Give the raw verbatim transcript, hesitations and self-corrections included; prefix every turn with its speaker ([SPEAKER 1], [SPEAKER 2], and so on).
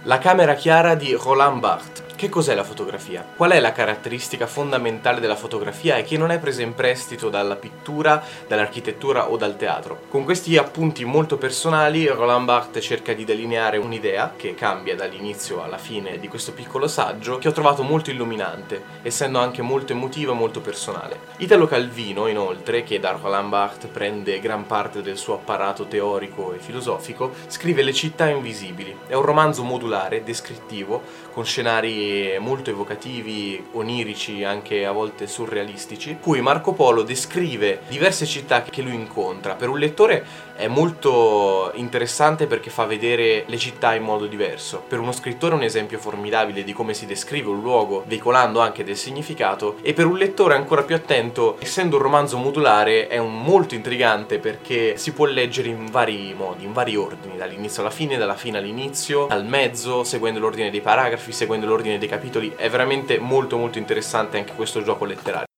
[SPEAKER 1] La camera chiara di Roland Barthes. Che cos'è la fotografia? Qual è la caratteristica fondamentale della fotografia e che non è presa in prestito dalla pittura, dall'architettura o dal teatro? Con questi appunti molto personali, Roland Barthes cerca di delineare un'idea che cambia dall'inizio alla fine di questo piccolo saggio, che ho trovato molto illuminante, essendo anche molto emotivo e molto personale. Italo Calvino, inoltre, che da Roland Barthes prende gran parte del suo apparato teorico e filosofico, scrive Le città invisibili. È un romanzo modulare, descrittivo, con scenari molto evocativi, onirici, anche a volte surrealistici, cui Marco Polo descrive diverse città che lui incontra. Per un lettore è molto interessante perché fa vedere le città in modo diverso. Per uno scrittore è un esempio formidabile di come si descrive un luogo, veicolando anche del significato, e per un lettore ancora più attento, essendo un romanzo modulare, è un molto intrigante perché si può leggere in vari modi, in vari ordini, dall'inizio alla fine, dalla fine all'inizio, al mezzo, seguendo l'ordine dei paragrafi, seguendo l'ordine dei capitoli. È veramente molto molto interessante anche questo gioco letterario.